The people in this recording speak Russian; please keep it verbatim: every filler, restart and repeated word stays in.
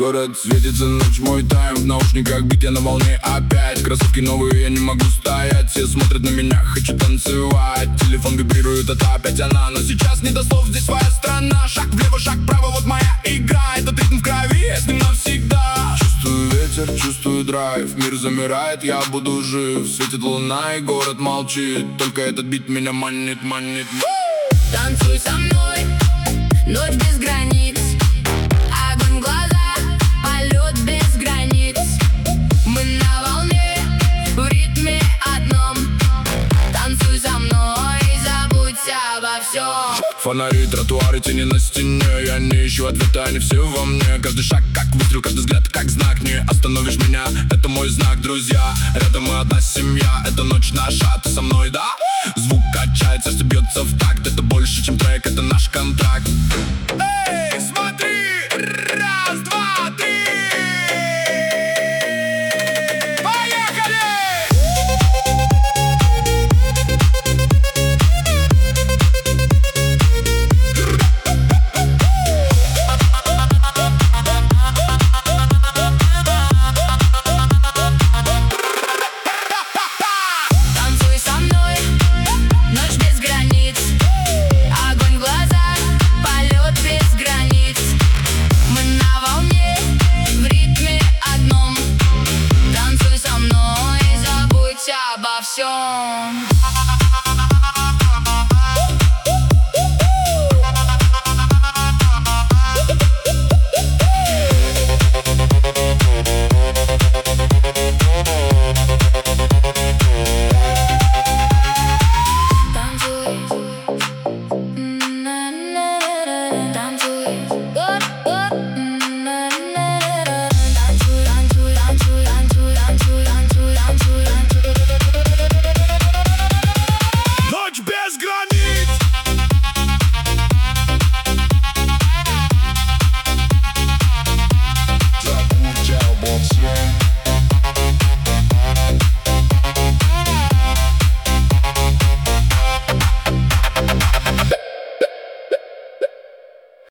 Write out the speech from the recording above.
Город светится, ночь мой тайм. В наушниках бит, я на волне опять. Кроссовки новые, я не могу стоять. Все смотрят на меня, хочу танцевать. Телефон вибрирует, это опять она. Но сейчас не до слов, здесь своя страна. Шаг влево, шаг вправо, вот моя игра. Этот ритм в крови, я с ним навсегда. Чувствую ветер, чувствую драйв. Мир замирает, я буду жив. Светит луна и город молчит. Только этот бит меня манит, манит. Танцуй со мной, ночь без границ. Огонь в глазах, полет без границ. Мы на волне, в ритме одном. Танцуй со мной, забудь обо всем. Фонари, тротуары, тени на стене. Я не ищу ответа, они все во мне. Каждый шаг как выстрел, каждый взгляд как знак. Не остановишь меня, это мой знак, друзья. Рядом мы одна семья, это ночь наша, ты со мной, да? Звук